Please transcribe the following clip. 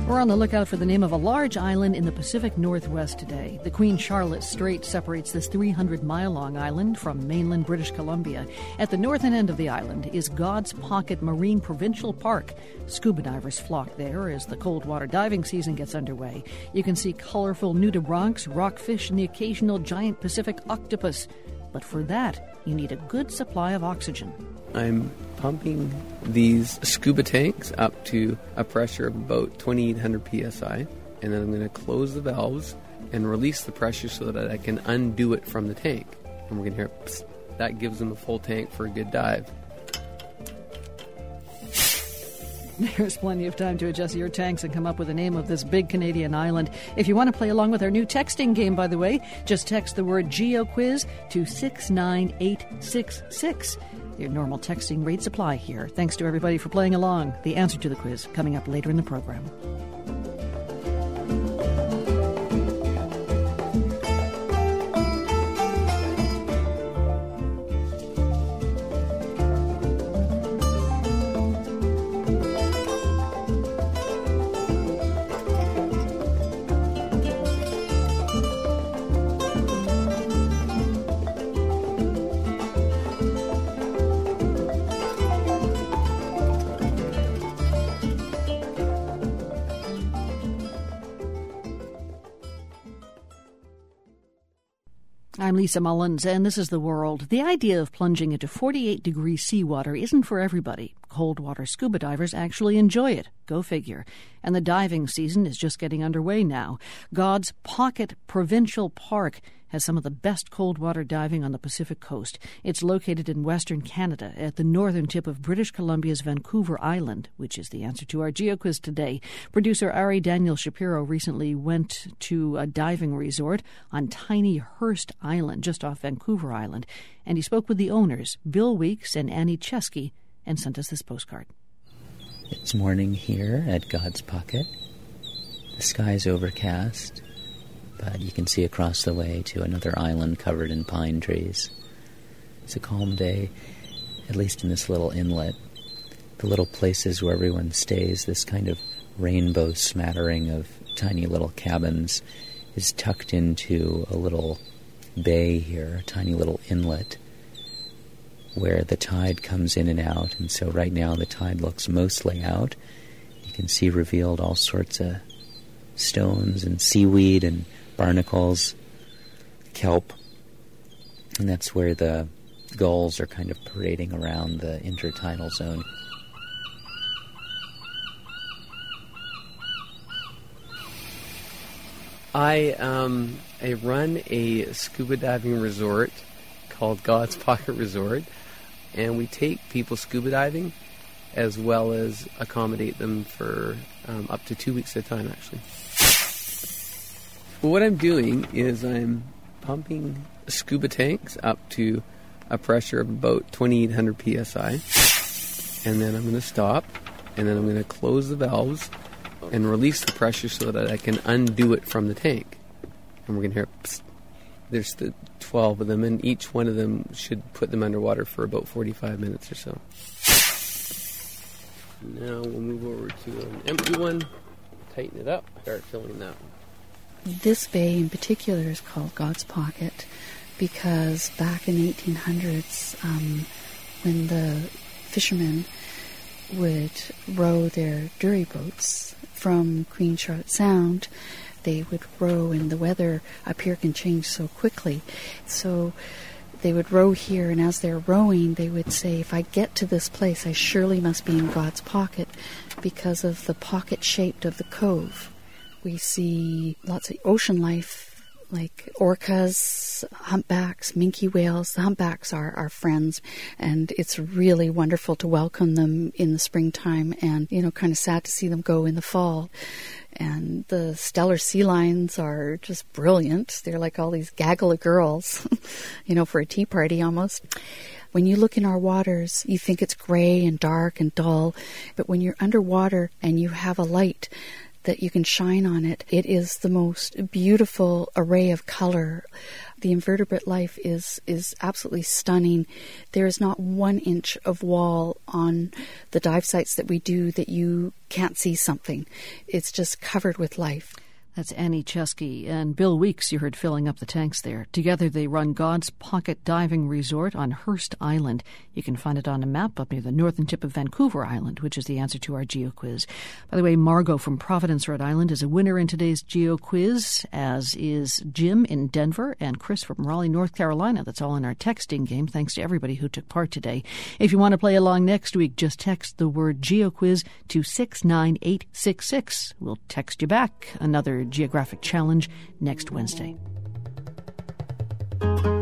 We're on the lookout for the name of a large island in the Pacific Northwest today. The Queen Charlotte Strait separates this 300-mile-long island from mainland British Columbia. At the northern end of the island is God's Pocket Marine Provincial Park. Scuba divers flock there as the cold water diving season gets underway. You can see colorful nudibranchs, rockfish, and the occasional giant Pacific octopus. But for that, you need a good supply of oxygen. I'm pumping these scuba tanks up to a pressure of about 2,800 psi, and then I'm going to close the valves and release the pressure so that I can undo it from the tank. And we're going to hear psst. That gives them a full tank for a good dive. There's plenty of time to adjust your tanks and come up with the name of this big Canadian island. If you want to play along with our new texting game, by the way, just text the word GeoQuiz to 69866. Your normal texting rates apply here. Thanks to everybody for playing along. The answer to the quiz coming up later in the program. I'm Lisa Mullins, and this is The World. The idea of plunging into 48-degree seawater isn't for everybody. Cold water scuba divers actually enjoy it. Go figure. And the diving season is just getting underway now. God's Pocket Provincial Park has some of the best cold water diving on the Pacific coast. It's located in Western Canada at the northern tip of British Columbia's Vancouver Island, which is the answer to our GeoQuiz today. Producer Ari Daniel Shapiro recently went to a diving resort on tiny Hearst Island, just off Vancouver Island, and he spoke with the owners, Bill Weeks and Annie Chesky, and sent us this postcard. It's morning here at God's Pocket. The sky's overcast, but you can see across the way to another island covered in pine trees. It's a calm day, at least in this little inlet. The little places where everyone stays, this kind of rainbow smattering of tiny little cabins, is tucked into a little bay here, a tiny little inlet, where the tide comes in and out. And so right now the tide looks mostly out. You can see revealed all sorts of stones and seaweed and barnacles, kelp, and that's where the gulls are kind of parading around the intertidal zone. I run a scuba diving resort called God's Pocket Resort, and we take people scuba diving as well as accommodate them for up to 2 weeks at a time, actually. Well, what I'm doing is I'm pumping scuba tanks up to a pressure of about 2,800 psi, and then I'm going to stop, and then I'm going to close the valves and release the pressure so that I can undo it from the tank. And we're going to hear psst. There's the 12 of them, and each one of them should put them underwater for about 45 minutes or so. Now we'll move over to an empty one, tighten it up, start filling that one. This bay in particular is called God's Pocket because back in the 1800s, when the fishermen would row their dory boats from Queen Charlotte Sound, they would row, and the weather up here can change so quickly. So they would row here, and as they're rowing, they would say, if I get to this place, I surely must be in God's pocket because of the pocket shape of the cove. We see lots of ocean life, like orcas, humpbacks, minke whales. The humpbacks are our friends, and it's really wonderful to welcome them in the springtime and, kind of sad to see them go in the fall. And the Steller sea lions are just brilliant. They're like all these gaggle of girls, for a tea party almost. When you look in our waters, you think it's gray and dark and dull, but when you're underwater and you have a light that you can shine on it. It is the most beautiful array of color. The invertebrate life is absolutely stunning. There is not 1 inch of wall on the dive sites that we do that you can't see something. It's just covered with life. That's Annie Chesky and Bill Weeks you heard filling up the tanks there. Together they run God's Pocket Diving Resort on Hearst Island. You can find it on a map up near the northern tip of Vancouver Island, which is the answer to our Geo Quiz. By the way, Margot from Providence, Rhode Island is a winner in today's Geo Quiz, as is Jim in Denver and Chris from Raleigh, North Carolina. That's all in our texting game. Thanks to everybody who took part today. If you want to play along next week, just text the word Geo Quiz to 69866. We'll text you back another geographic challenge next Wednesday.